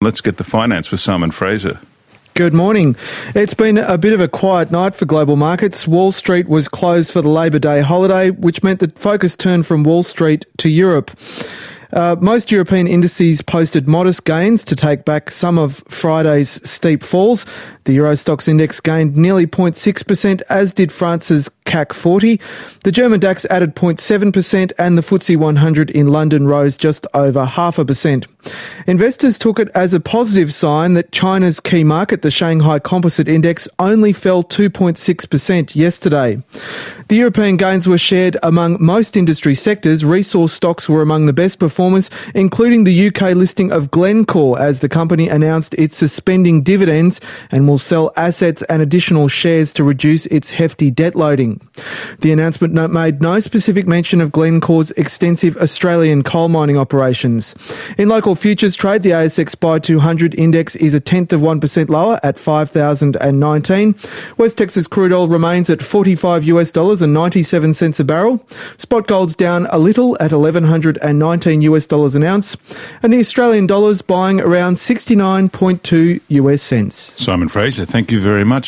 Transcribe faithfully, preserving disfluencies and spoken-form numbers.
Let's get the finance with Simon Fraser. Good morning. It's been a bit of a quiet night for global markets. Wall Street was closed for the Labor Day holiday, which meant that focus turned from Wall Street to Europe. Uh, most European indices posted modest gains to take back some of Friday's steep falls. The Euro Stoxx index gained nearly zero point six percent, as did France's C A C forty. The German DAX added zero point seven percent and the F T S E one hundred in London rose just over half a percent. Investors took it as a positive sign that China's key market, the Shanghai Composite Index, only fell two point six percent yesterday. The European gains were shared among most industry sectors. Resource stocks were among the best performers, including the U K listing of Glencore, as the company announced it's suspending dividends and will sell assets and additional shares to reduce its hefty debt loading. The announcement made no specific mention of Glencore's extensive Australian coal mining operations. In local futures trade, the A S X Buy two hundred index is a tenth of one percent lower at five thousand nineteen. West Texas crude oil remains at forty-five US dollars and ninety-seven cents a barrel. Spot gold's down a little at eleven nineteen US dollars an ounce, and the Australian dollar's buying around sixty-nine point two US cents. Simon Fraser, thank you very much.